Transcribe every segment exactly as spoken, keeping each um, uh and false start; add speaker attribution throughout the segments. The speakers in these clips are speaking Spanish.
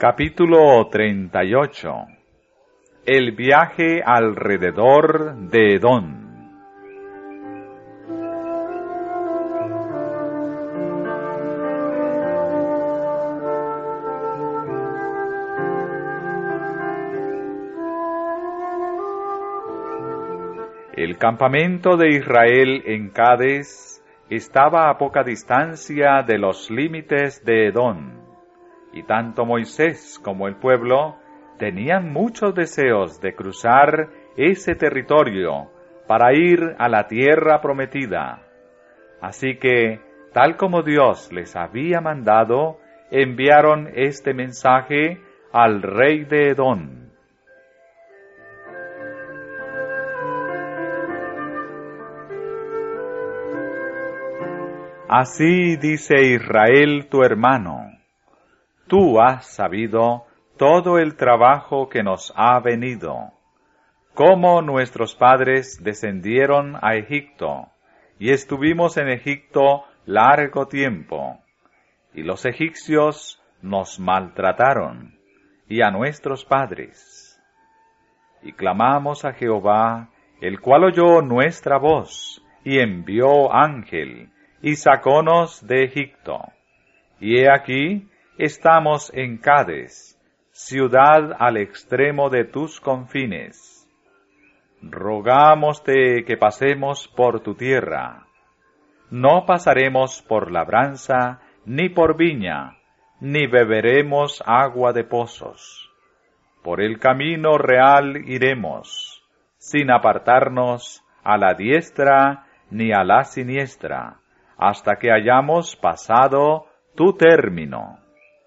Speaker 1: Capítulo treinta y ocho. El viaje alrededor de Edom. El campamento de Israel en Cades estaba a poca distancia de los límites de Edom, y tanto Moisés como el pueblo tenían muchos deseos de cruzar ese territorio para ir a la tierra prometida. Así que, tal como Dios les había mandado, enviaron este mensaje al rey de Edom. Así dice Israel tu hermano: tú has sabido todo el trabajo que nos ha venido, cómo nuestros padres descendieron a Egipto, y estuvimos en Egipto largo tiempo, y los egipcios nos maltrataron, y a nuestros padres. Y clamamos a Jehová, el cual oyó nuestra voz, y envió ángel, y sacónos de Egipto. Y he aquí, estamos en Cades, ciudad al extremo de tus confines. Rogámoste que pasemos por tu tierra. No pasaremos por labranza, ni por viña, ni beberemos agua de pozos. Por el camino real iremos, sin apartarnos a la diestra ni a la siniestra, hasta que hayamos pasado tu término.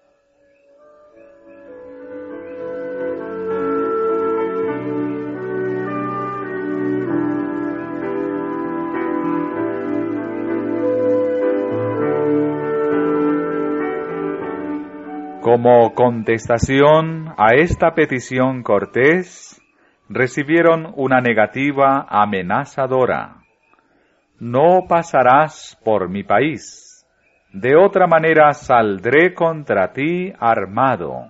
Speaker 1: Como contestación a esta petición cortés, recibieron una negativa amenazadora. No pasarás por mi país, de otra manera saldré contra ti armado.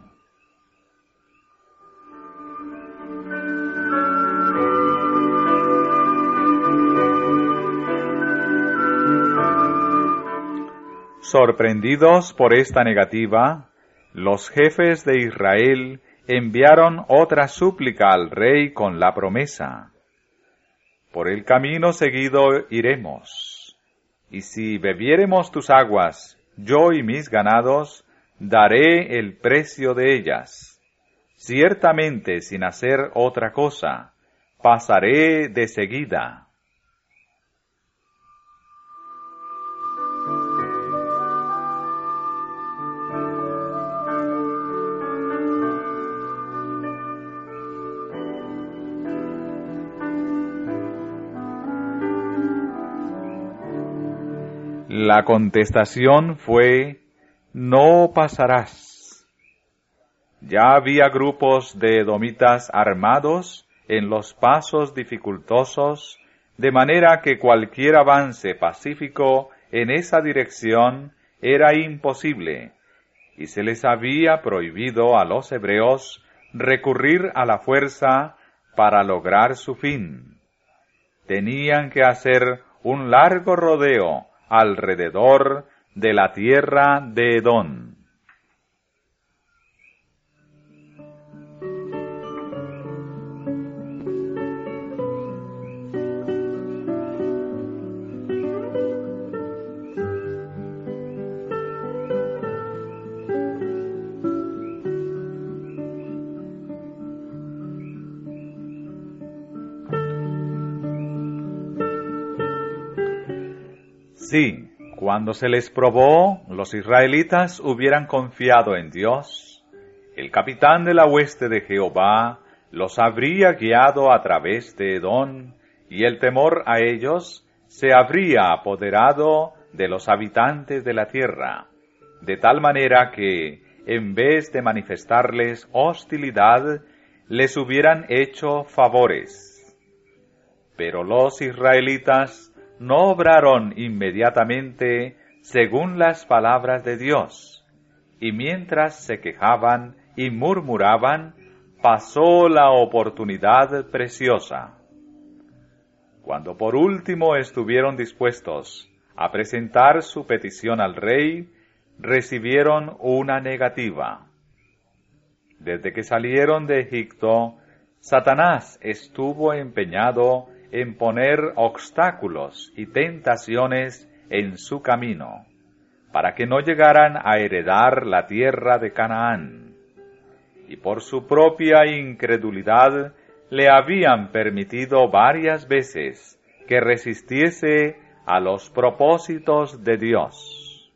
Speaker 1: Sorprendidos por esta negativa, los jefes de Israel enviaron otra súplica al rey con la promesa: por el camino seguido iremos, y si bebiéremos tus aguas, yo y mis ganados, daré el precio de ellas. Ciertamente, sin hacer otra cosa, pasaré de seguida. La contestación fue: no pasarás. Ya había grupos de edomitas armados en los pasos dificultosos, de manera que cualquier avance pacífico en esa dirección era imposible, y se les había prohibido a los hebreos recurrir a la fuerza para lograr su fin. Tenían que hacer un largo rodeo alrededor de la tierra de Edom. Sí, cuando se les probó, los israelitas hubieran confiado en Dios, el capitán de la hueste de Jehová los habría guiado a través de Edom, y el temor a ellos se habría apoderado de los habitantes de la tierra, de tal manera que, en vez de manifestarles hostilidad, les hubieran hecho favores. Pero los israelitas no obraron inmediatamente según las palabras de Dios, y mientras se quejaban y murmuraban, pasó la oportunidad preciosa. Cuando por último estuvieron dispuestos a presentar su petición al rey, recibieron una negativa. Desde que salieron de Egipto, Satanás estuvo empeñado en poner obstáculos y tentaciones en su camino, para que no llegaran a heredar la tierra de Canaán. Y por su propia incredulidad le habían permitido varias veces que resistiese a los propósitos de Dios.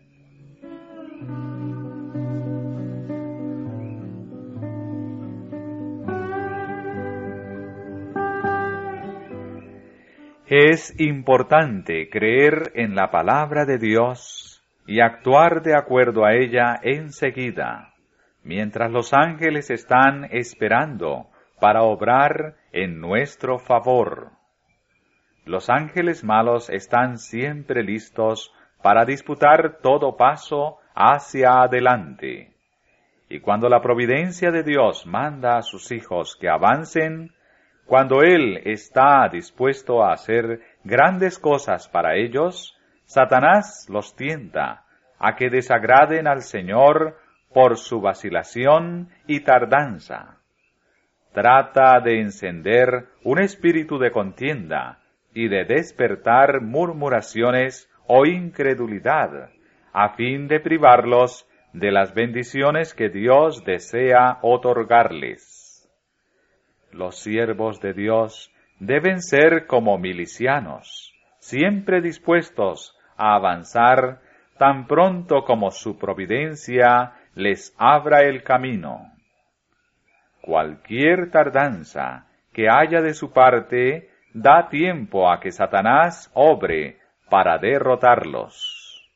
Speaker 1: Es importante creer en la palabra de Dios y actuar de acuerdo a ella enseguida, mientras los ángeles están esperando para obrar en nuestro favor. Los ángeles malos están siempre listos para disputar todo paso hacia adelante. Y cuando la providencia de Dios manda a sus hijos que avancen, cuando Él está dispuesto a hacer grandes cosas para ellos, Satanás los tienta a que desagraden al Señor por su vacilación y tardanza. Trata de encender un espíritu de contienda y de despertar murmuraciones o incredulidad, a fin de privarlos de las bendiciones que Dios desea otorgarles. Los siervos de Dios deben ser como milicianos, siempre dispuestos a avanzar tan pronto como su providencia les abra el camino. Cualquier tardanza que haya de su parte da tiempo a que Satanás obre para derrotarlos.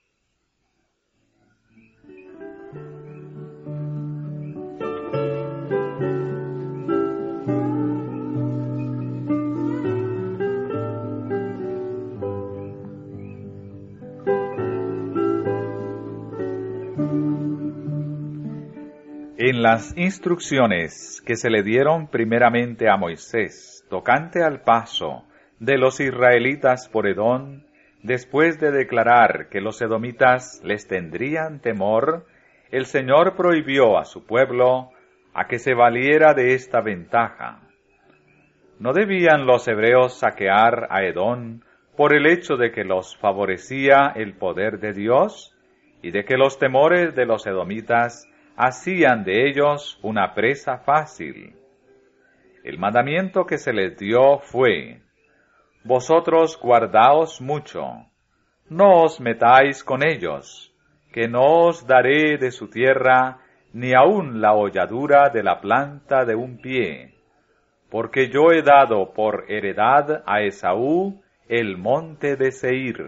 Speaker 1: En las instrucciones que se le dieron primeramente a Moisés, tocante al paso de los israelitas por Edom, después de declarar que los edomitas les tendrían temor, el Señor prohibió a su pueblo a que se valiera de esta ventaja. ¿No debían los hebreos saquear a Edom por el hecho de que los favorecía el poder de Dios y de que los temores de los edomitas hacían de ellos una presa fácil? El mandamiento que se les dio fue: vosotros guardaos mucho, no os metáis con ellos, que no os daré de su tierra ni aun la holladura de la planta de un pie, porque yo he dado por heredad a Esaú el monte de Seir.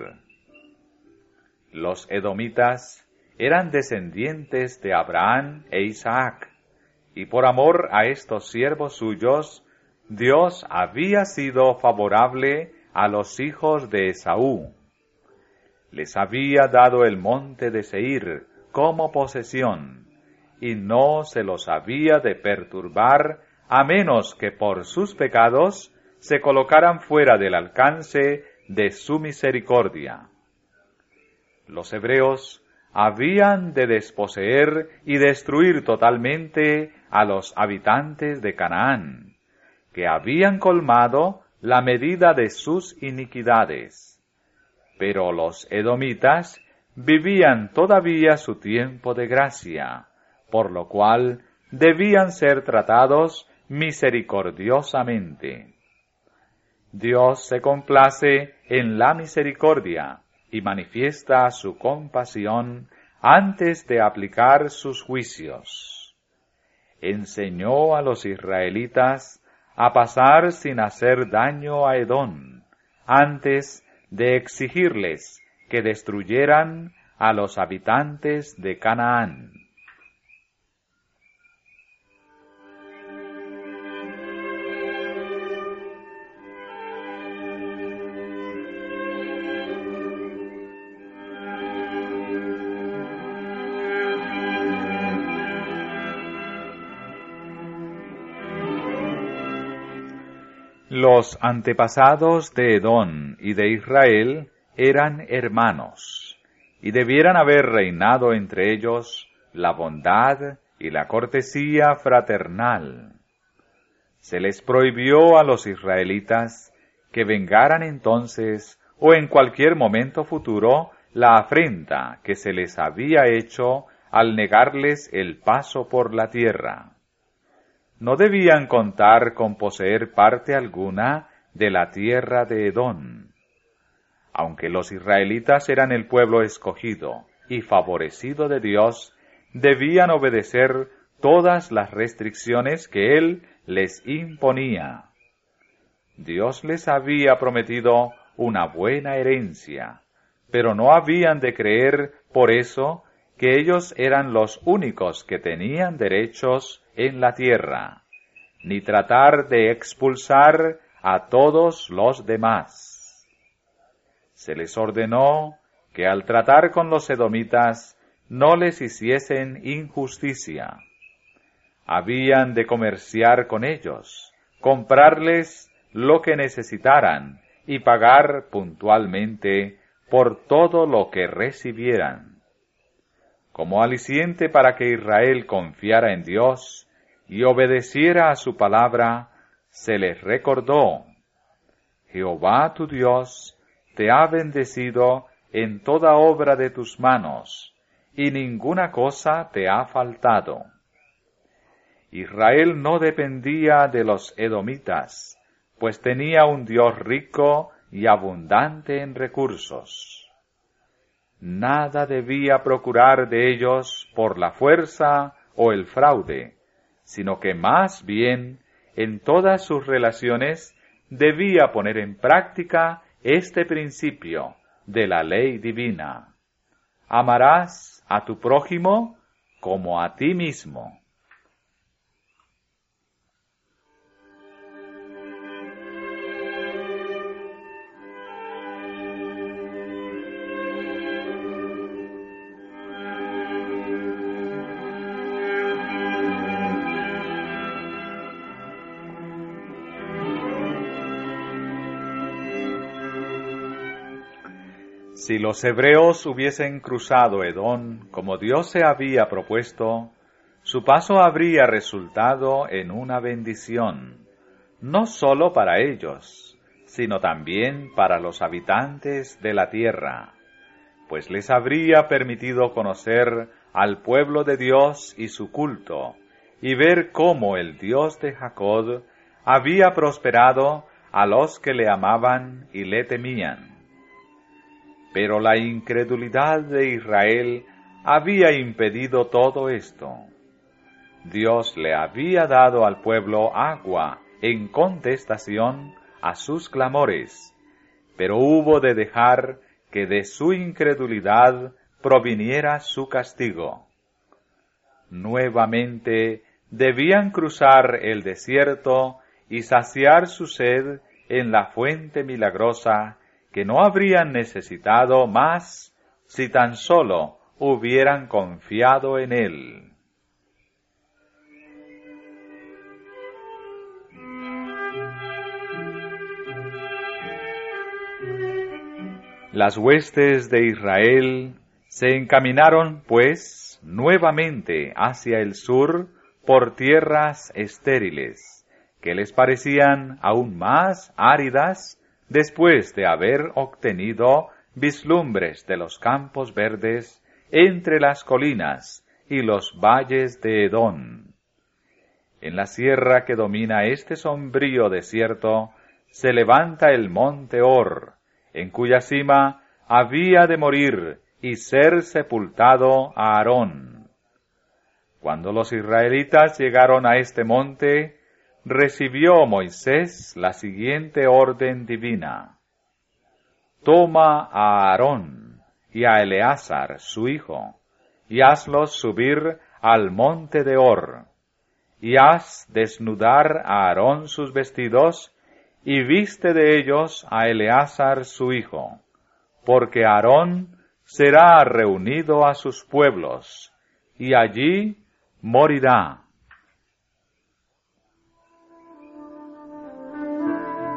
Speaker 1: Los edomitas eran descendientes de Abraham e Isaac, y por amor a estos siervos suyos, Dios había sido favorable a los hijos de Esaú. Les había dado el monte de Seir como posesión, y no se los había de perturbar a menos que por sus pecados se colocaran fuera del alcance de su misericordia. Los hebreos habían de desposeer y destruir totalmente a los habitantes de Canaán, que habían colmado la medida de sus iniquidades. Pero los edomitas vivían todavía su tiempo de gracia, por lo cual debían ser tratados misericordiosamente. Dios se complace en la misericordia y manifiesta su compasión antes de aplicar sus juicios. Enseñó a los israelitas a pasar sin hacer daño a Edom, antes de exigirles que destruyeran a los habitantes de Canaán. Los antepasados de Edom y de Israel eran hermanos, y debieran haber reinado entre ellos la bondad y la cortesía fraternal. Se les prohibió a los israelitas que vengaran entonces o en cualquier momento futuro la afrenta que se les había hecho al negarles el paso por la tierra. No debían contar con poseer parte alguna de la tierra de Edom. Aunque los israelitas eran el pueblo escogido y favorecido de Dios, debían obedecer todas las restricciones que Él les imponía. Dios les había prometido una buena herencia, pero no habían de creer por eso que ellos eran los únicos que tenían derechos en la tierra, ni tratar de expulsar a todos los demás. Se les ordenó que al tratar con los edomitas no les hiciesen injusticia. Habían de comerciar con ellos, comprarles lo que necesitaran y pagar puntualmente por todo lo que recibieran. Como aliciente para que Israel confiara en Dios y obedeciera a su palabra, se les recordó: Jehová tu Dios te ha bendecido en toda obra de tus manos, y ninguna cosa te ha faltado. Israel no dependía de los edomitas, pues tenía un Dios rico y abundante en recursos. Nada debía procurar de ellos por la fuerza o el fraude, sino que más bien en todas sus relaciones debía poner en práctica este principio de la ley divina: amarás a tu prójimo como a ti mismo. Si los hebreos hubiesen cruzado Edom como Dios se había propuesto, su paso habría resultado en una bendición, no sólo para ellos, sino también para los habitantes de la tierra, pues les habría permitido conocer al pueblo de Dios y su culto, y ver cómo el Dios de Jacob había prosperado a los que le amaban y le temían. Pero la incredulidad de Israel había impedido todo esto. Dios le había dado al pueblo agua en contestación a sus clamores, pero hubo de dejar que de su incredulidad proviniera su castigo. Nuevamente debían cruzar el desierto y saciar su sed en la fuente milagrosa que no habrían necesitado más si tan solo hubieran confiado en Él. Las huestes de Israel se encaminaron, pues, nuevamente hacia el sur por tierras estériles, que les parecían aún más áridas después de haber obtenido vislumbres de los campos verdes entre las colinas y los valles de Edom. En la sierra que domina este sombrío desierto se levanta el monte Hor, en cuya cima había de morir y ser sepultado Aarón. Cuando los israelitas llegaron a este monte, recibió Moisés la siguiente orden divina: Toma a Aarón y a Eleazar su hijo, y hazlos subir al monte de Hor, y haz desnudar a Aarón sus vestidos, y viste de ellos a Eleazar su hijo, porque Aarón será reunido a sus pueblos, y allí morirá.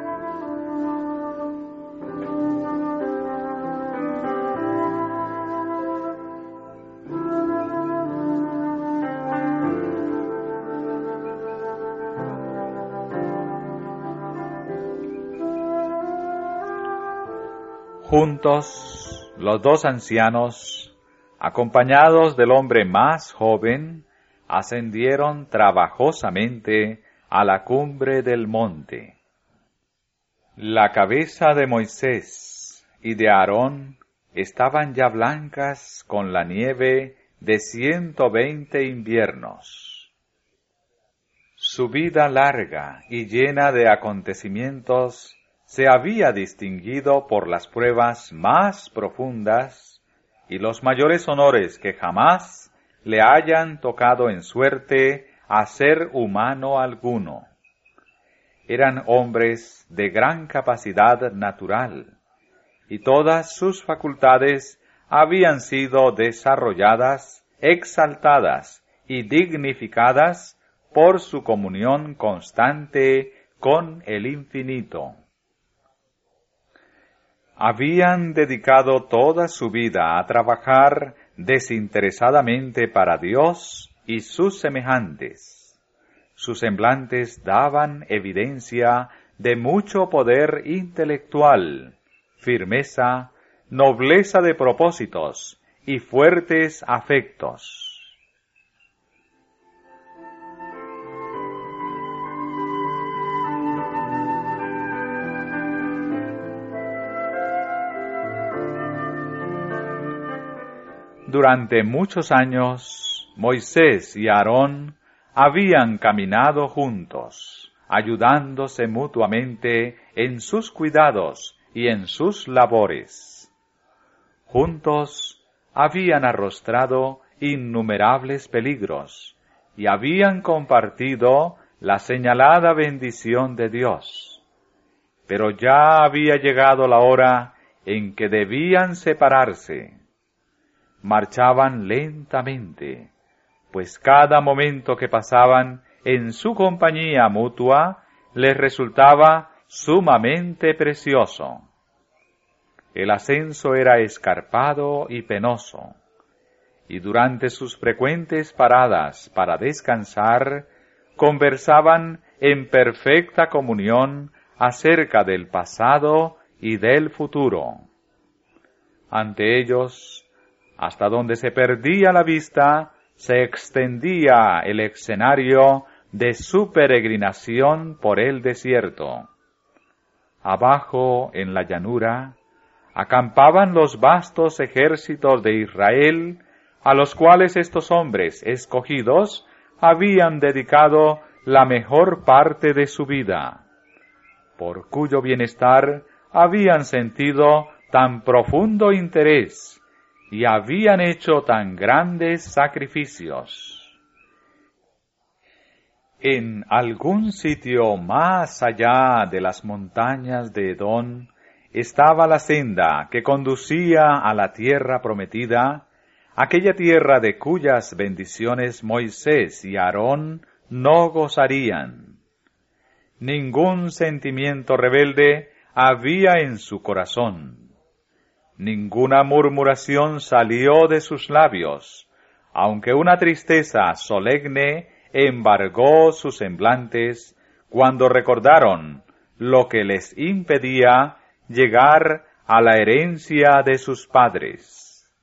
Speaker 1: Juntos, los dos ancianos, acompañados del hombre más joven, ascendieron trabajosamente a la cumbre del monte. La cabeza de Moisés y de Aarón estaban ya blancas con la nieve de ciento veinte inviernos. Su vida larga y llena de acontecimientos se había distinguido por las pruebas más profundas y los mayores honores que jamás le hayan tocado en suerte a ser humano alguno. Eran hombres de gran capacidad natural, y todas sus facultades habían sido desarrolladas, exaltadas y dignificadas por su comunión constante con el infinito. Habían dedicado toda su vida a trabajar desinteresadamente para Dios y sus semejantes. Sus semblantes daban evidencia de mucho poder intelectual, firmeza, nobleza de propósitos y fuertes afectos. Durante muchos años, Moisés y Aarón habían caminado juntos, ayudándose mutuamente en sus cuidados y en sus labores. Juntos habían arrostrado innumerables peligros y habían compartido la señalada bendición de Dios. Pero ya había llegado la hora en que debían separarse. Marchaban lentamente, pues cada momento que pasaban en su compañía mutua les resultaba sumamente precioso. El ascenso era escarpado y penoso, y durante sus frecuentes paradas para descansar, conversaban en perfecta comunión acerca del pasado y del futuro. Ante ellos, hasta donde se perdía la vista, se extendía el escenario de su peregrinación por el desierto. Abajo, en la llanura, acampaban los vastos ejércitos de Israel, a los cuales estos hombres escogidos habían dedicado la mejor parte de su vida, por cuyo bienestar habían sentido tan profundo interés y habían hecho tan grandes sacrificios. En algún sitio más allá de las montañas de Edom estaba la senda que conducía a la tierra prometida, aquella tierra de cuyas bendiciones Moisés y Aarón no gozarían. Ningún sentimiento rebelde había en su corazón. Ninguna murmuración salió de sus labios, aunque una tristeza solemne embargó sus semblantes cuando recordaron lo que les impedía llegar a la herencia de sus padres.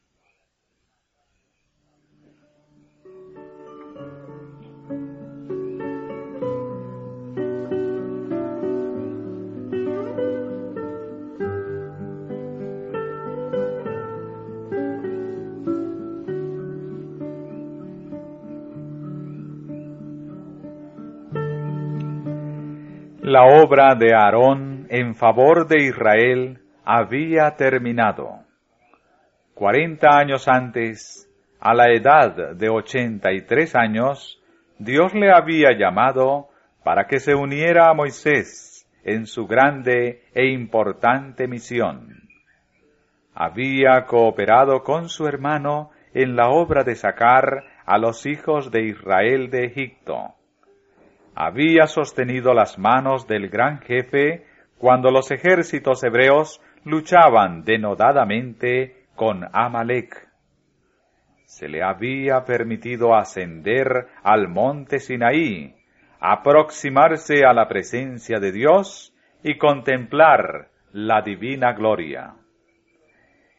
Speaker 1: La obra de Aarón en favor de Israel había terminado. Cuarenta años antes, a la edad de ochenta y tres años, Dios le había llamado para que se uniera a Moisés en su grande e importante misión. Había cooperado con su hermano en la obra de sacar a los hijos de Israel de Egipto. Había sostenido las manos del gran jefe cuando los ejércitos hebreos luchaban denodadamente con Amalec. Se le había permitido ascender al monte Sinaí, aproximarse a la presencia de Dios y contemplar la divina gloria.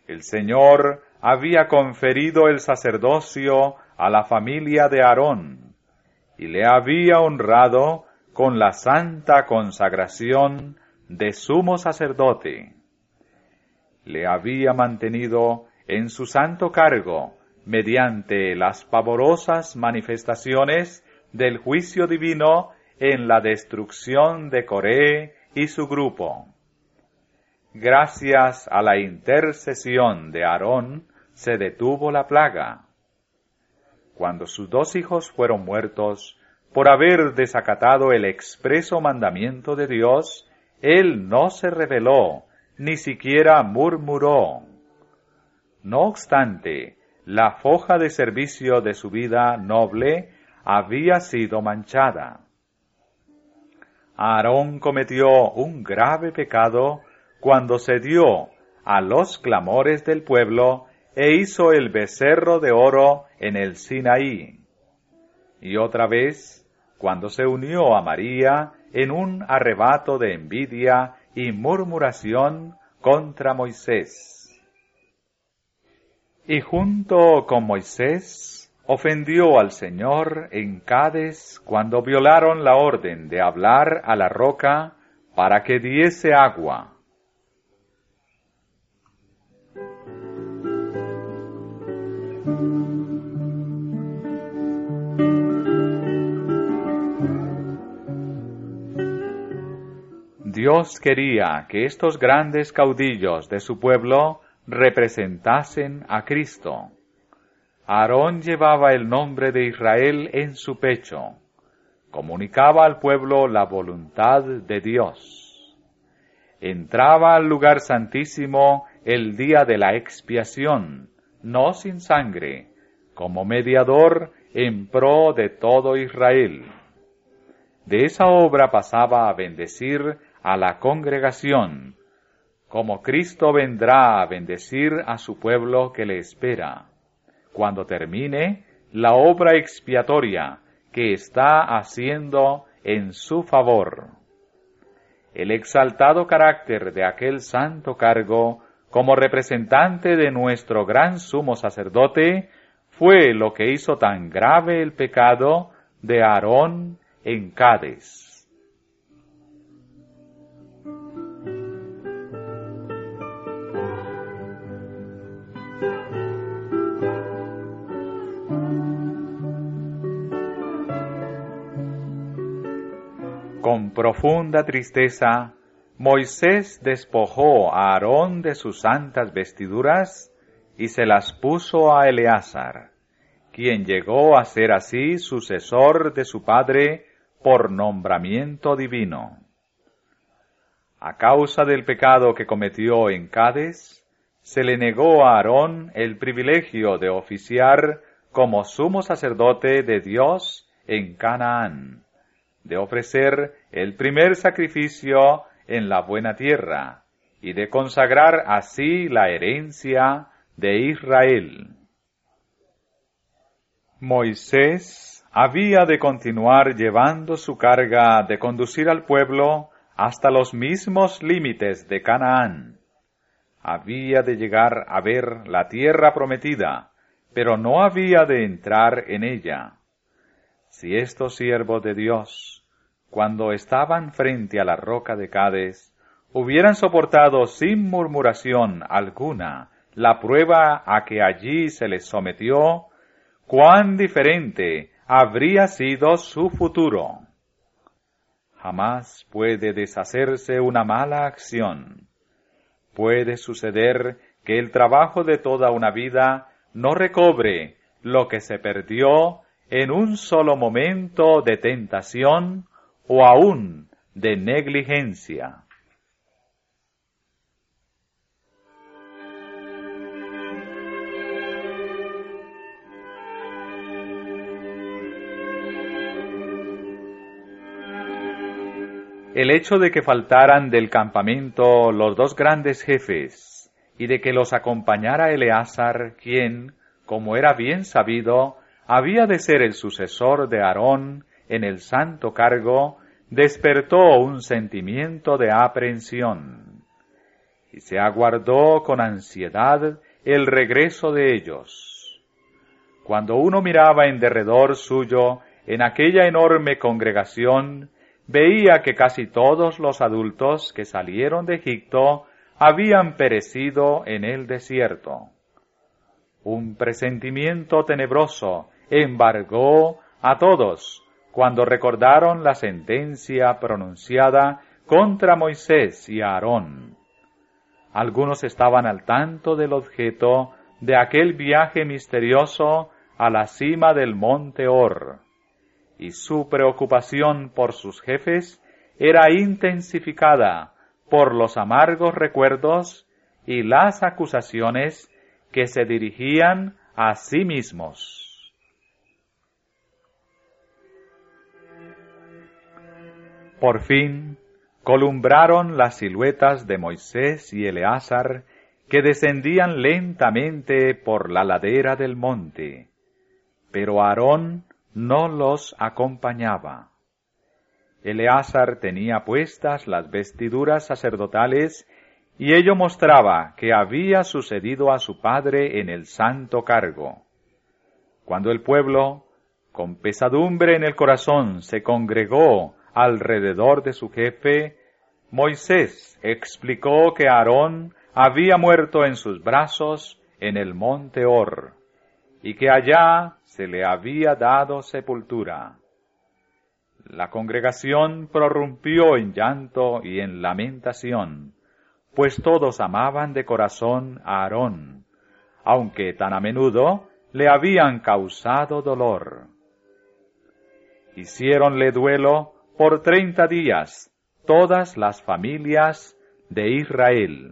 Speaker 1: El Señor había conferido el sacerdocio a la familia de Aarón, y le había honrado con la santa consagración de sumo sacerdote. Le había mantenido en su santo cargo mediante las pavorosas manifestaciones del juicio divino en la destrucción de Coré y su grupo. Gracias a la intercesión de Aarón se detuvo la plaga. Cuando sus dos hijos fueron muertos por haber desacatado el expreso mandamiento de Dios, él no se rebeló, ni siquiera murmuró. No obstante, la foja de servicio de su vida noble había sido manchada. Aarón cometió un grave pecado cuando se dio a los clamores del pueblo e hizo el becerro de oro en el Sinaí. Y otra vez, cuando se unió a María en un arrebato de envidia y murmuración contra Moisés. Y junto con Moisés, ofendió al Señor en Cades cuando violaron la orden de hablar a la roca para que diese agua. Dios quería que estos grandes caudillos de su pueblo representasen a Cristo. Aarón llevaba el nombre de Israel en su pecho, comunicaba al pueblo la voluntad de Dios. Entraba al lugar santísimo el día de la expiación, no sin sangre, como mediador en pro de todo Israel. De esa obra pasaba a bendecir a la congregación, como Cristo vendrá a bendecir a su pueblo que le espera, cuando termine la obra expiatoria que está haciendo en su favor. El exaltado carácter de aquel santo cargo, como representante de nuestro gran sumo sacerdote, fue lo que hizo tan grave el pecado de Aarón en Cades. Con profunda tristeza, Moisés despojó a Aarón de sus santas vestiduras y se las puso a Eleazar, quien llegó a ser así sucesor de su padre por nombramiento divino. A causa del pecado que cometió en Cades, se le negó a Aarón el privilegio de oficiar como sumo sacerdote de Dios en Canaán, de ofrecer el primer sacrificio en la buena tierra y de consagrar así la herencia de Israel. Moisés había de continuar llevando su carga de conducir al pueblo hasta los mismos límites de Canaán. Había de llegar a ver la tierra prometida, pero no había de entrar en ella. Si estos siervos de Dios, cuando estaban frente a la roca de Cades, hubieran soportado sin murmuración alguna la prueba a que allí se les sometió, cuán diferente habría sido su futuro. Jamás puede deshacerse una mala acción. Puede suceder que el trabajo de toda una vida no recobre lo que se perdió en un solo momento de tentación o aún de negligencia. El hecho de que faltaran del campamento los dos grandes jefes y de que los acompañara Eleazar, quien, como era bien sabido, había de ser el sucesor de Aarón en el santo cargo, despertó un sentimiento de aprensión. y se aguardó con ansiedad el regreso de ellos. Cuando uno miraba en derredor suyo en aquella enorme congregación, veía que casi todos los adultos que salieron de Egipto habían perecido en el desierto. Un presentimiento tenebroso embargó a todos cuando recordaron la sentencia pronunciada contra Moisés y Aarón. Algunos estaban al tanto del objeto de aquel viaje misterioso a la cima del monte Hor, y su preocupación por sus jefes era intensificada por los amargos recuerdos y las acusaciones que se dirigían a sí mismos. Por fin, columbraron las siluetas de Moisés y Eleazar que descendían lentamente por la ladera del monte, pero Aarón no los acompañaba. Eleazar tenía puestas las vestiduras sacerdotales y ello mostraba que había sucedido a su padre en el santo cargo. Cuando el pueblo, con pesadumbre en el corazón, se congregó alrededor de su jefe, Moisés explicó que Aarón había muerto en sus brazos en el monte Hor, y que allá se le había dado sepultura. La congregación prorrumpió en llanto y en lamentación, pues todos amaban de corazón a Aarón, aunque tan a menudo le habían causado dolor. Hiciéronle duelo por treinta días todas las familias de Israel.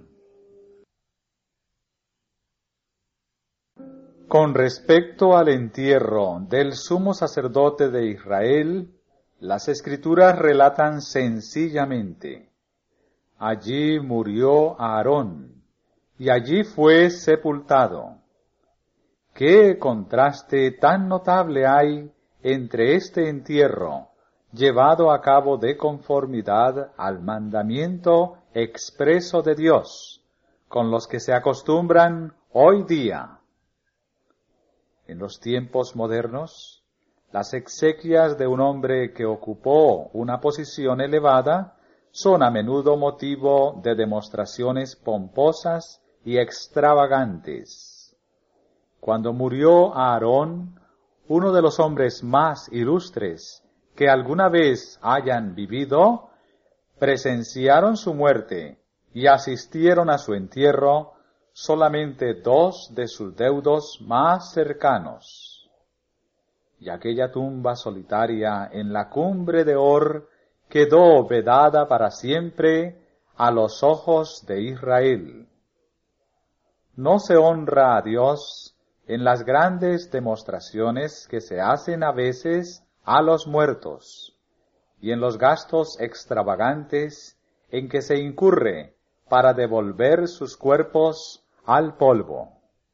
Speaker 1: Con respecto al entierro del sumo sacerdote de Israel, las Escrituras relatan sencillamente: allí murió Aarón, y allí fue sepultado. ¿Qué contraste tan notable hay entre este entierro, llevado a cabo de conformidad al mandamiento expreso de Dios, con los que se acostumbran hoy día? En los tiempos modernos, las exequias de un hombre que ocupó una posición elevada son a menudo motivo de demostraciones pomposas y extravagantes. Cuando murió Aarón, uno de los hombres más ilustres que alguna vez hayan vivido, presenciaron su muerte y asistieron a su entierro solamente dos de sus deudos más cercanos. Y aquella tumba solitaria en la cumbre de Hor quedó vedada para siempre a los ojos de Israel. No se honra a Dios en las grandes demostraciones que se hacen a veces a los muertos, y en los gastos extravagantes en que se incurre para devolver sus cuerpos al polvo.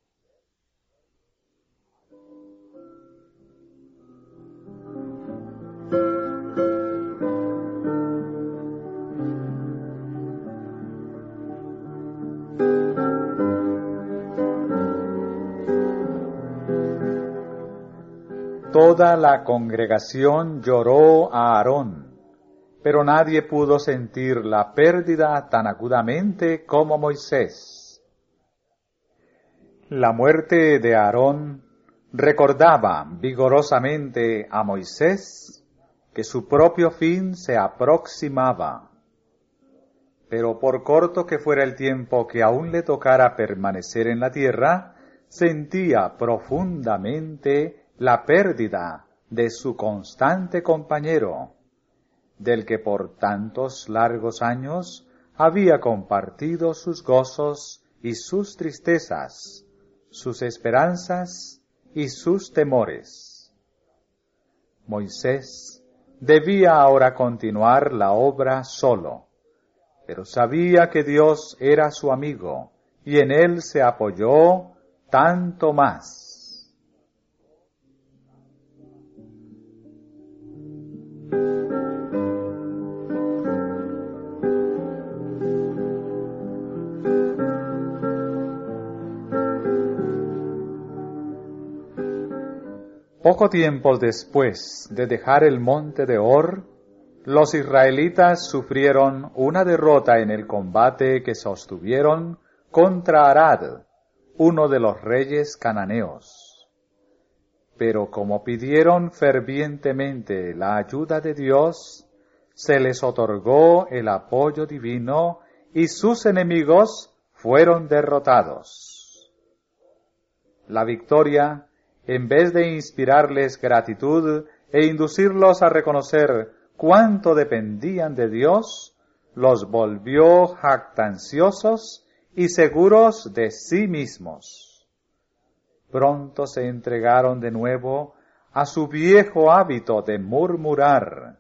Speaker 1: Toda la congregación lloró a Aarón, pero nadie pudo sentir la pérdida tan agudamente como Moisés. La muerte de Aarón recordaba vigorosamente a Moisés que su propio fin se aproximaba. Pero por corto que fuera el tiempo que aún le tocara permanecer en la tierra, sentía profundamente la pérdida de su constante compañero, del que por tantos largos años había compartido sus gozos y sus tristezas, sus esperanzas y sus temores. Moisés debía ahora continuar la obra solo, pero sabía que Dios era su amigo y en él se apoyó tanto más. Poco tiempo después de dejar el monte de Hor, los israelitas sufrieron una derrota en el combate que sostuvieron contra Arad, uno de los reyes cananeos. Pero como pidieron fervientemente la ayuda de Dios, se les otorgó el apoyo divino y sus enemigos fueron derrotados. La victoria, en vez de inspirarles gratitud e inducirlos a reconocer cuánto dependían de Dios, los volvió jactanciosos y seguros de sí mismos. Pronto se entregaron de nuevo a su viejo hábito de murmurar.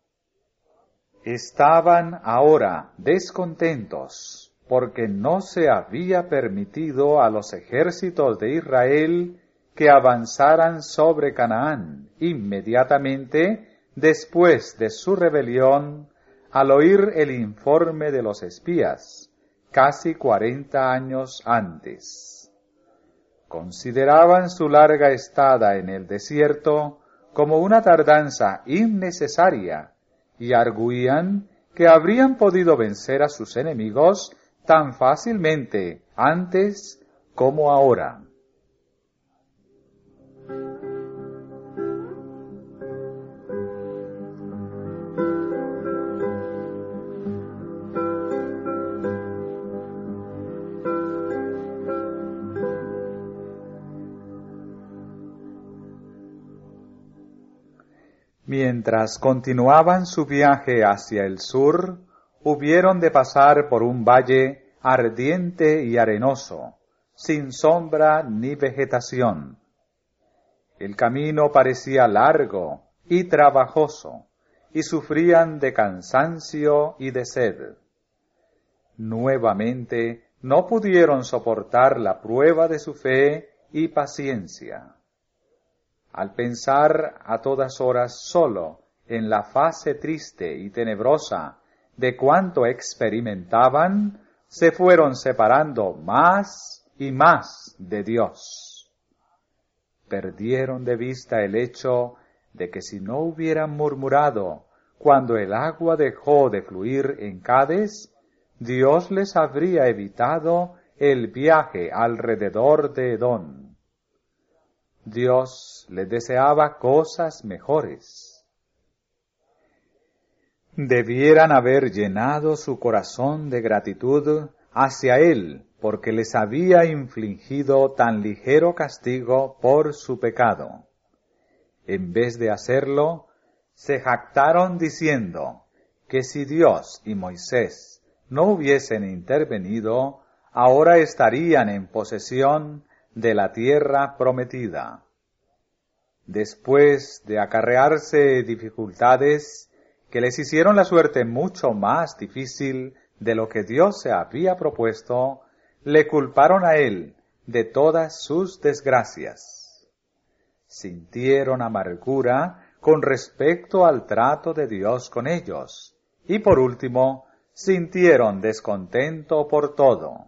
Speaker 1: Estaban ahora descontentos porque no se había permitido a los ejércitos de Israel que avanzaran sobre Canaán inmediatamente después de su rebelión, al oír el informe de los espías, casi cuarenta años antes. Consideraban su larga estada en el desierto como una tardanza innecesaria y arguían que habrían podido vencer a sus enemigos tan fácilmente antes como ahora. Mientras continuaban su viaje hacia el sur, hubieron de pasar por un valle ardiente y arenoso, sin sombra ni vegetación. El camino parecía largo y trabajoso, y sufrían de cansancio y de sed. Nuevamente no pudieron soportar la prueba de su fe y paciencia. Al pensar a todas horas solo en la fase triste y tenebrosa de cuanto experimentaban, se fueron separando más y más de Dios. Perdieron de vista el hecho de que si no hubieran murmurado cuando el agua dejó de fluir en Cades, Dios les habría evitado el viaje alrededor de Edom. Dios les deseaba cosas mejores. Debieran haber llenado su corazón de gratitud hacia Él, porque les había infligido tan ligero castigo por su pecado. En vez de hacerlo, se jactaron diciendo que si Dios y Moisés no hubiesen intervenido, ahora estarían en posesión de la tierra prometida. Después de acarrearse dificultades que les hicieron la suerte mucho más difícil de lo que Dios se había propuesto, le culparon a él de todas sus desgracias. Sintieron amargura con respecto al trato de Dios con ellos, y por último, sintieron descontento por todo.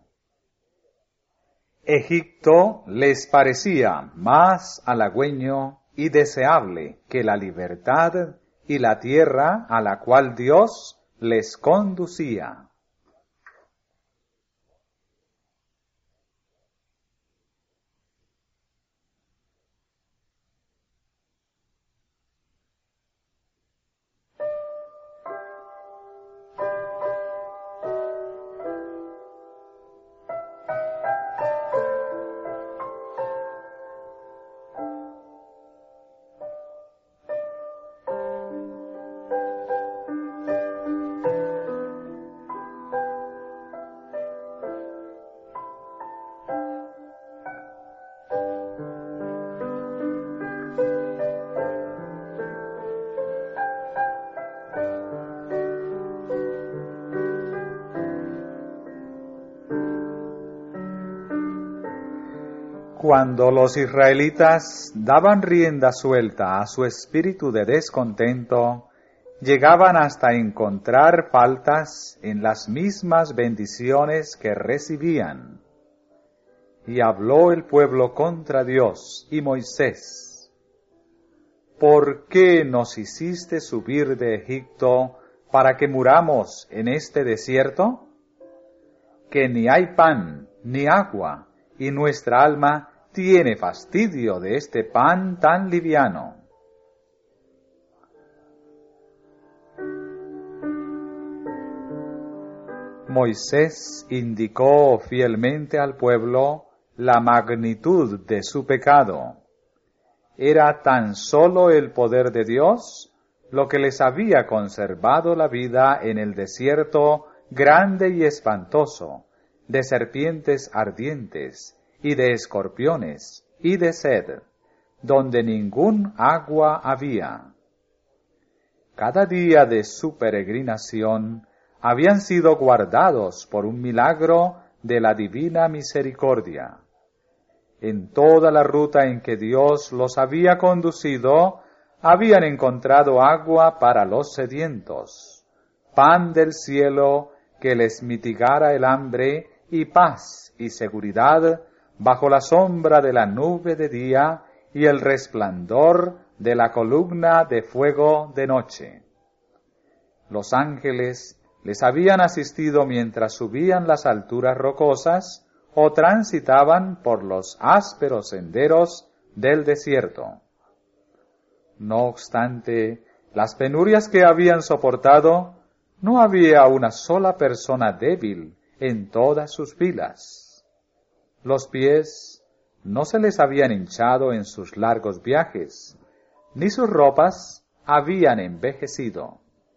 Speaker 1: Egipto les parecía más halagüeño y deseable que la libertad y la tierra a la cual Dios les conducía. Cuando los israelitas daban rienda suelta a su espíritu de descontento, llegaban hasta encontrar faltas en las mismas bendiciones que recibían. Y habló el pueblo contra Dios y Moisés. ¿por qué nos hiciste subir de Egipto para que muramos en este desierto? Que ni hay pan ni agua, y nuestra alma tiene fastidio de este pan tan liviano. Moisés indicó fielmente al pueblo la magnitud de su pecado. Era tan solo el poder de Dios lo que les había conservado la vida en el desierto grande y espantoso, de serpientes ardientes, y de escorpiones, y de sed, donde ningún agua había. Cada día de su peregrinación habían sido guardados por un milagro de la divina misericordia. En toda la ruta en que Dios los había conducido, habían encontrado agua para los sedientos, pan del cielo que les mitigara el hambre, y paz y seguridad bajo la sombra de la nube de día y el resplandor de la columna de fuego de noche. Los ángeles les habían asistido mientras subían las alturas rocosas o transitaban por los ásperos senderos del desierto. No obstante, las penurias que habían soportado, no había una sola persona débil en todas sus filas. Los pies no se les habían hinchado en sus largos viajes, ni sus ropas habían envejecido.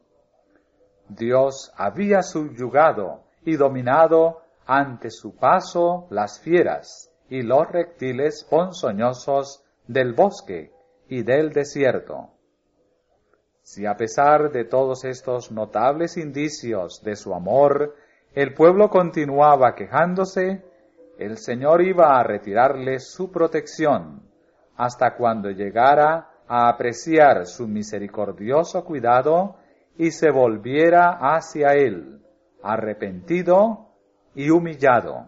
Speaker 1: Dios había subyugado y dominado ante su paso las fieras y los reptiles ponzoñosos del bosque y del desierto. Si a pesar de todos estos notables indicios de su amor, el pueblo continuaba quejándose, el Señor iba a retirarle su protección, hasta cuando llegara a apreciar su misericordioso cuidado y se volviera hacia él, arrepentido y humillado.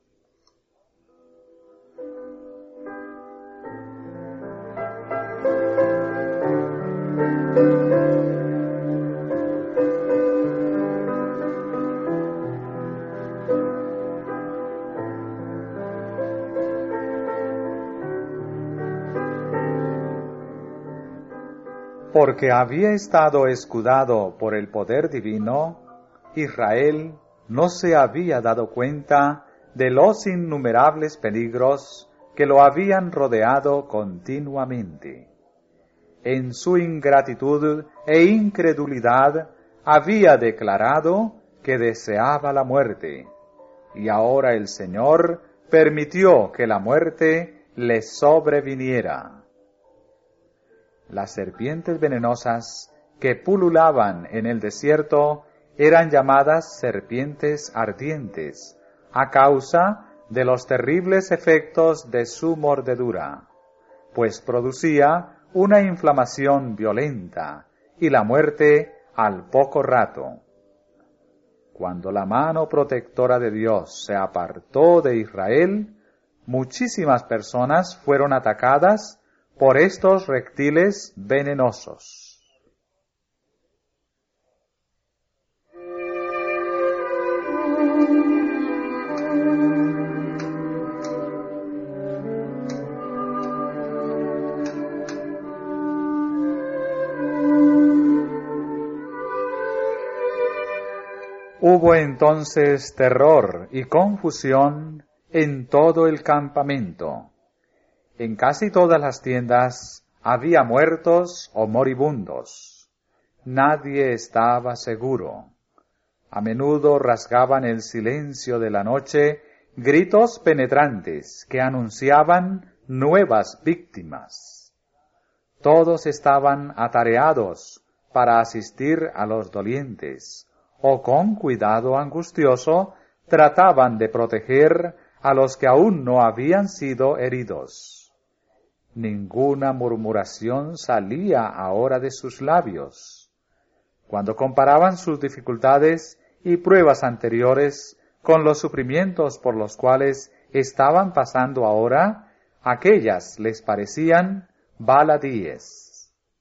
Speaker 1: Porque había estado escudado por el poder divino, Israel no se había dado cuenta de los innumerables peligros que lo habían rodeado continuamente. En su ingratitud e incredulidad había declarado que deseaba la muerte, y ahora el Señor permitió que la muerte le sobreviniera. Las serpientes venenosas que pululaban en el desierto eran llamadas serpientes ardientes, a causa de los terribles efectos de su mordedura, pues producía una inflamación violenta y la muerte al poco rato. Cuando la mano protectora de Dios se apartó de Israel, muchísimas personas fueron atacadas por estos reptiles venenosos. Hubo entonces terror y confusión en todo el campamento. En casi todas las tiendas había muertos o moribundos. Nadie estaba seguro. A menudo rasgaban el silencio de la noche gritos penetrantes que anunciaban nuevas víctimas. Todos estaban atareados para asistir a los dolientes, o con cuidado angustioso trataban de proteger a los que aún no habían sido heridos. Ninguna murmuración salía ahora de sus labios. Cuando comparaban sus dificultades y pruebas anteriores con los sufrimientos por los cuales estaban pasando ahora, aquellas les parecían baladíes.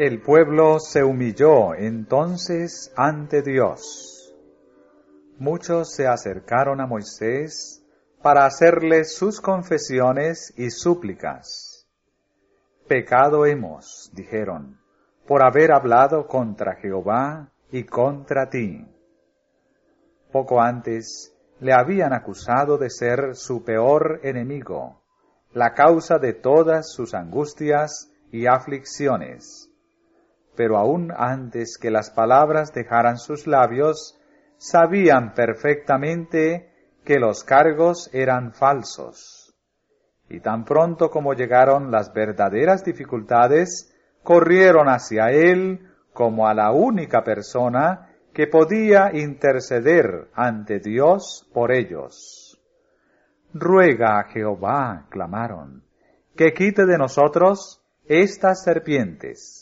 Speaker 1: El pueblo se humilló entonces ante Dios. Muchos se acercaron a Moisés para hacerle sus confesiones y súplicas. Pecado hemos, dijeron, por haber hablado contra Jehová y contra ti. Poco antes le habían acusado de ser su peor enemigo, la causa de todas sus angustias y aflicciones. Pero aún antes que las palabras dejaran sus labios, sabían perfectamente que los cargos eran falsos. Y tan pronto como llegaron las verdaderas dificultades, corrieron hacia él como a la única persona que podía interceder ante Dios por ellos. Ruega a Jehová, clamaron, que quite de nosotros estas serpientes.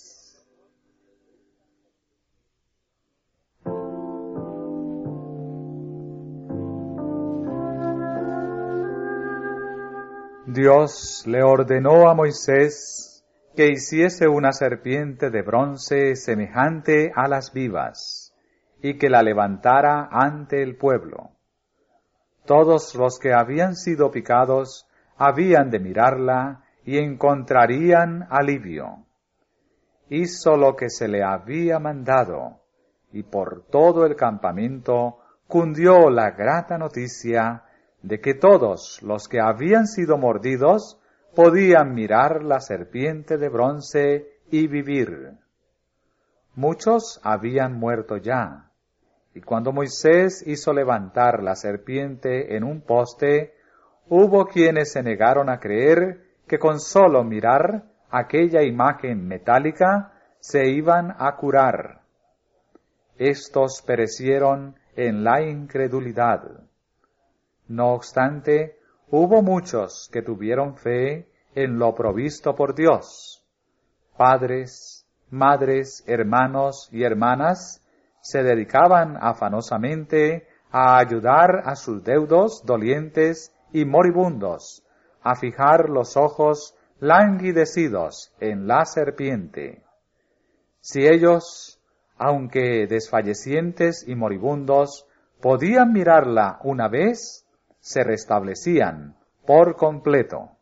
Speaker 1: Dios le ordenó a Moisés que hiciese una serpiente de bronce semejante a las vivas, y que la levantara ante el pueblo. Todos los que habían sido picados habían de mirarla y encontrarían alivio. Hizo lo que se le había mandado, y por todo el campamento cundió la grata noticia de que todos los que habían sido mordidos podían mirar la serpiente de bronce y vivir. Muchos habían muerto ya, y cuando Moisés hizo levantar la serpiente en un poste, hubo quienes se negaron a creer que con solo mirar aquella imagen metálica se iban a curar. Estos perecieron en la incredulidad. No obstante, hubo muchos que tuvieron fe en lo provisto por Dios. Padres, madres, hermanos y hermanas se dedicaban afanosamente a ayudar a sus deudos dolientes y moribundos, a fijar los ojos languidecidos en la serpiente. Si ellos, aunque desfallecientes y moribundos, podían mirarla una vez, se restablecían por completo.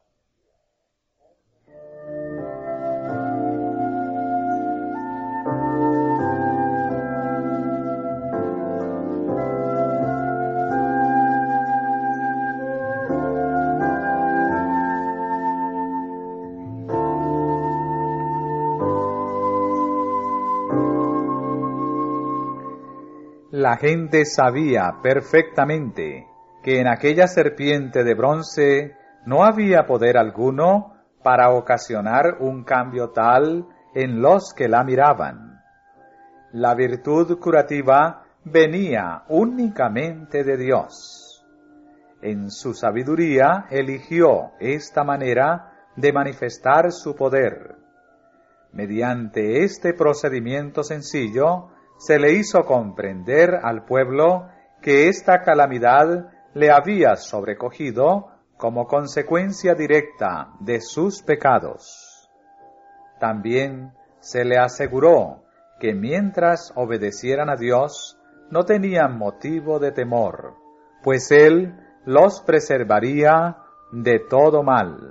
Speaker 1: La gente sabía perfectamente que en aquella serpiente de bronce no había poder alguno para ocasionar un cambio tal en los que la miraban. La virtud curativa venía únicamente de Dios. En su sabiduría eligió esta manera de manifestar su poder. Mediante este procedimiento sencillo, se le hizo comprender al pueblo que esta calamidad le había sobrecogido como consecuencia directa de sus pecados. También se le aseguró que mientras obedecieran a Dios, no tenían motivo de temor, pues Él los preservaría de todo mal.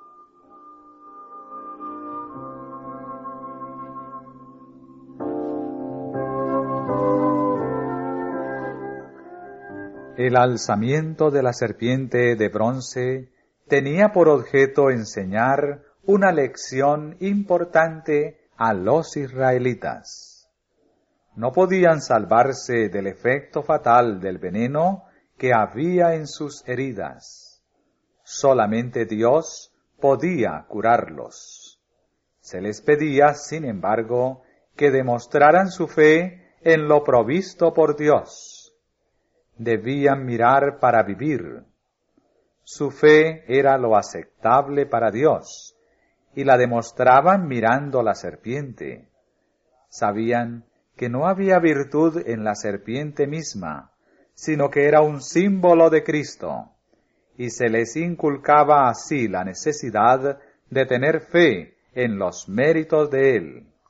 Speaker 1: El alzamiento de la serpiente de bronce tenía por objeto enseñar una lección importante a los israelitas. No podían salvarse del efecto fatal del veneno que había en sus heridas. Solamente Dios podía curarlos. Se les pedía, sin embargo, que demostraran su fe en lo provisto por Dios. Debían mirar para vivir. Su fe era lo aceptable para Dios, y la demostraban mirando la serpiente. Sabían que no había virtud en la serpiente misma, sino que era un símbolo de Cristo, y se les inculcaba así la necesidad de tener fe en los méritos de Él.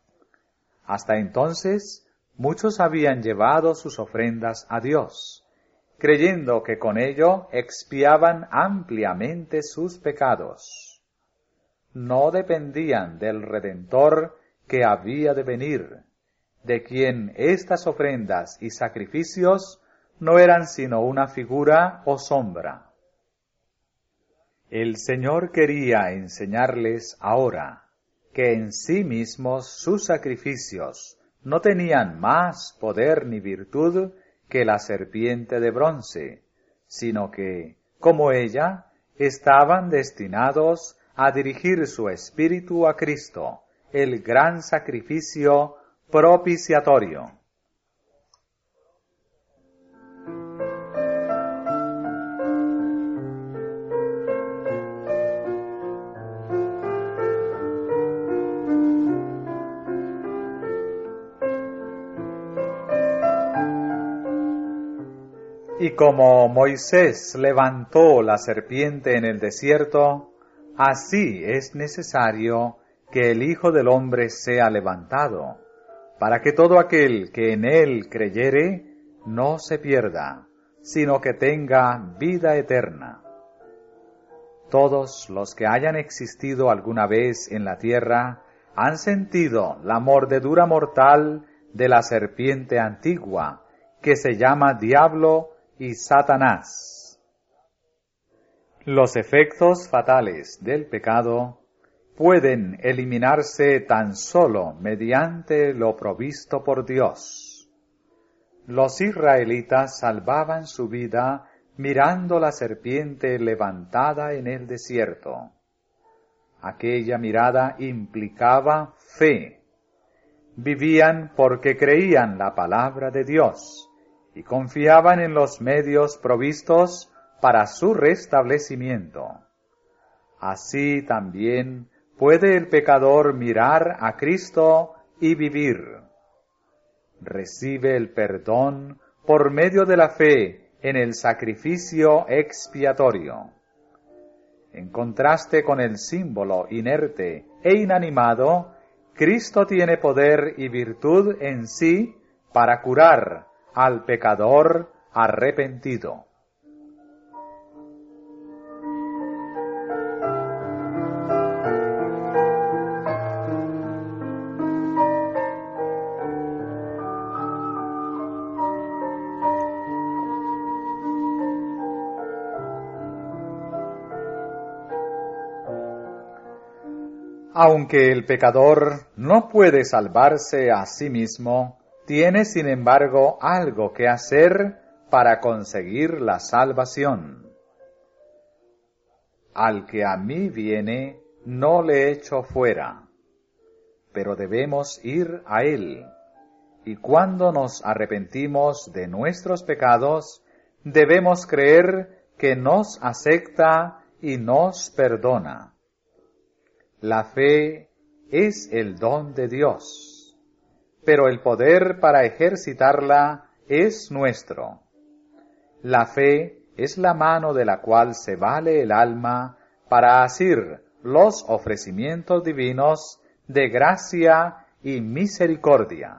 Speaker 1: Hasta entonces, muchos habían llevado sus ofrendas a Dios, creyendo que con ello expiaban ampliamente sus pecados. No dependían del Redentor que había de venir, de quien estas ofrendas y sacrificios no eran sino una figura o sombra. El Señor quería enseñarles ahora que en sí mismos sus sacrificios no tenían más poder ni virtud que la serpiente de bronce, sino que, como ella, estaban destinados a dirigir su espíritu a Cristo, el gran sacrificio propiciatorio. Y como Moisés levantó la serpiente en el desierto, así es necesario que el Hijo del Hombre sea levantado, para que todo aquel que en él creyere no se pierda, sino que tenga vida eterna. Todos los que hayan existido alguna vez en la tierra han sentido la mordedura mortal de la serpiente antigua, que se llama Diablo y Satanás. Los efectos fatales del pecado pueden eliminarse tan solo mediante lo provisto por Dios. Los israelitas salvaban su vida mirando la serpiente levantada en el desierto. Aquella mirada implicaba fe. Vivían porque creían la palabra de Dios y confiaban en los medios provistos para su restablecimiento. Así también puede el pecador mirar a Cristo y vivir. Recibe el perdón por medio de la fe en el sacrificio expiatorio. En contraste con el símbolo inerte e inanimado, Cristo tiene poder y virtud en sí para curar al pecador arrepentido. Aunque el pecador no puede salvarse a sí mismo, tiene sin embargo algo que hacer para conseguir la salvación. Al que a mí viene, no le echo fuera, pero debemos ir a él, y cuando nos arrepentimos de nuestros pecados, debemos creer que nos acepta y nos perdona. La fe es el don de Dios, pero el poder para ejercitarla es nuestro. La fe es la mano de la cual se vale el alma para asir los ofrecimientos divinos de gracia y misericordia.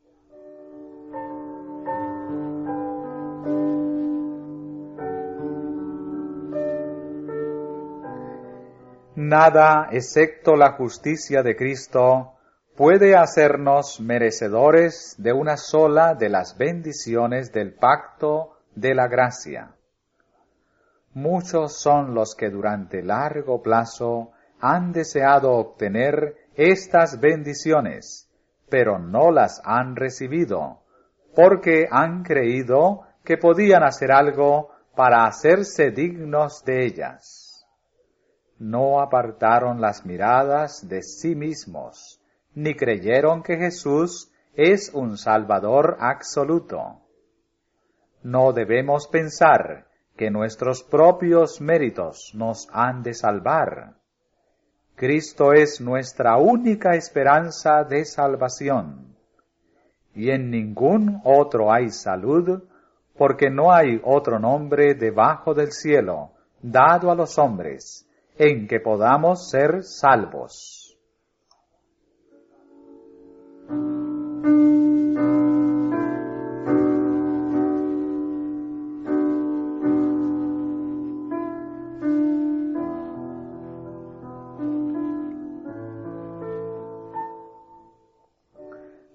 Speaker 1: Nada, excepto la justicia de Cristo, puede hacernos merecedores de una sola de las bendiciones del pacto de la gracia. Muchos son los que durante largo plazo han deseado obtener estas bendiciones, pero no las han recibido, porque han creído que podían hacer algo para hacerse dignos de ellas. No apartaron las miradas de sí mismos, ni creyeron que Jesús es un Salvador absoluto. No debemos pensar que nuestros propios méritos nos han de salvar. Cristo es nuestra única esperanza de salvación, y en ningún otro hay salud, porque no hay otro nombre debajo del cielo dado a los hombres en que podamos ser salvos.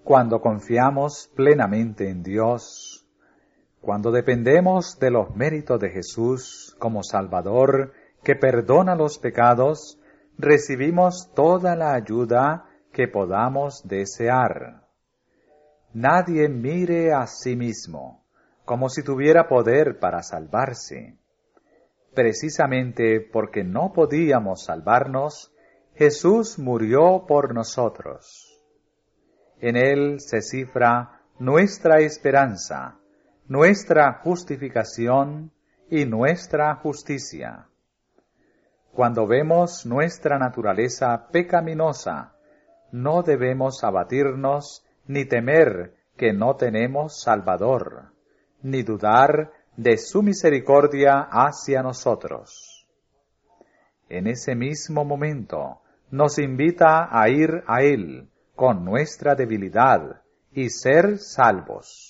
Speaker 1: cuando confiamos plenamente en Dios, cuando dependemos de los méritos de Jesús como Salvador que perdona los pecados, recibimos toda la ayuda que podamos desear. Nadie mire a sí mismo como si tuviera poder para salvarse. Precisamente porque no podíamos salvarnos, Jesús murió por nosotros. En Él se cifra nuestra esperanza, nuestra justificación y nuestra justicia. Cuando vemos nuestra naturaleza pecaminosa, no debemos abatirnos ni temer que no tenemos Salvador, ni dudar de su misericordia hacia nosotros. En ese mismo momento nos invita a ir a Él con nuestra debilidad y ser salvos.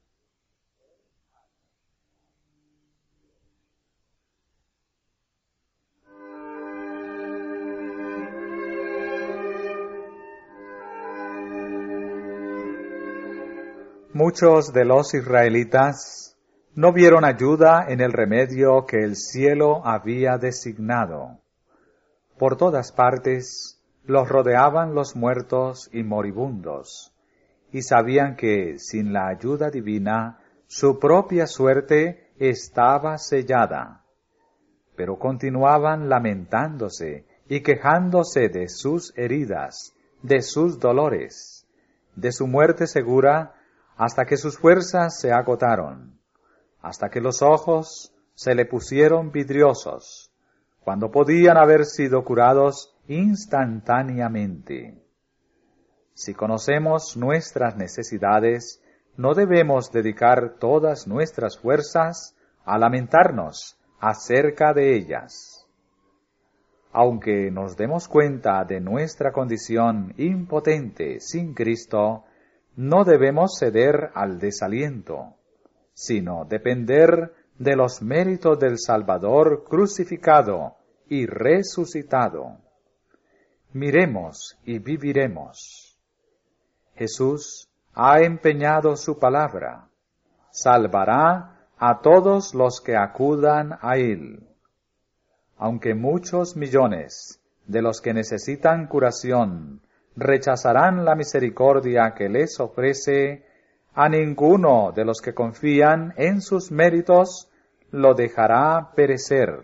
Speaker 1: Muchos de los israelitas no vieron ayuda en el remedio que el cielo había designado. Por todas partes los rodeaban los muertos y moribundos, y sabían que, sin la ayuda divina, su propia suerte estaba sellada. Pero continuaban lamentándose y quejándose de sus heridas, de sus dolores, de su muerte segura, hasta que sus fuerzas se agotaron, hasta que los ojos se le pusieron vidriosos, cuando podían haber sido curados instantáneamente. Si conocemos nuestras necesidades, no debemos dedicar todas nuestras fuerzas a lamentarnos acerca de ellas. Aunque nos demos cuenta de nuestra condición impotente sin Cristo, no debemos ceder al desaliento, sino depender de los méritos del Salvador crucificado y resucitado. Miremos y viviremos. Jesús ha empeñado su palabra. Salvará a todos los que acudan a Él. Aunque muchos millones de los que necesitan curación rechazarán la misericordia que les ofrece, a ninguno de los que confían en sus méritos lo dejará perecer.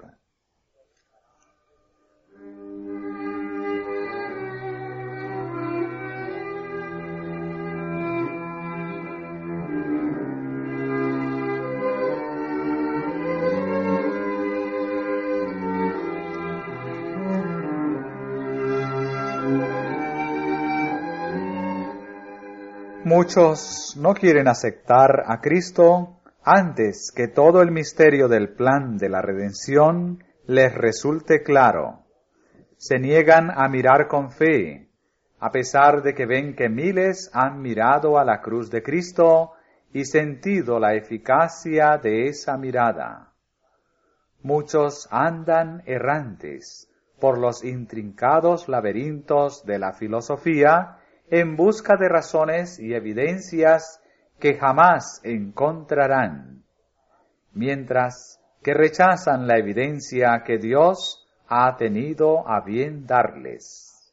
Speaker 1: Muchos no quieren aceptar a Cristo antes que todo el misterio del plan de la redención les resulte claro. Se niegan a mirar con fe, a pesar de que ven que miles han mirado a la cruz de Cristo y sentido la eficacia de esa mirada. Muchos andan errantes por los intrincados laberintos de la filosofía en busca de razones y evidencias que jamás encontrarán, mientras que rechazan la evidencia que Dios ha tenido a bien darles.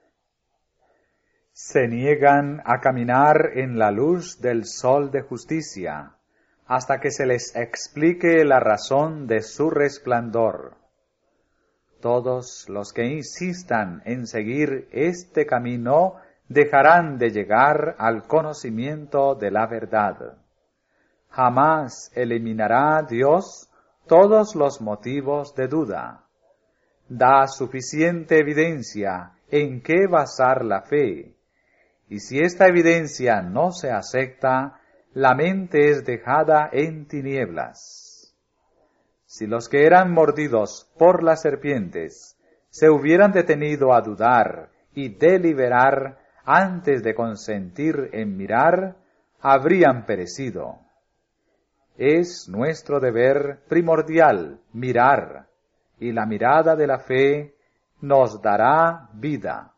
Speaker 1: Se niegan a caminar en la luz del sol de justicia, hasta que se les explique la razón de su resplandor. Todos los que insistan en seguir este camino dejarán de llegar al conocimiento de la verdad. Jamás eliminará Dios todos los motivos de duda. Da suficiente evidencia en qué basar la fe, y si esta evidencia no se acepta, la mente es dejada en tinieblas. Si los que eran mordidos por las serpientes se hubieran detenido a dudar y deliberar antes de consentir en mirar, habrían perecido. Es nuestro deber primordial mirar, y la mirada de la fe nos dará vida.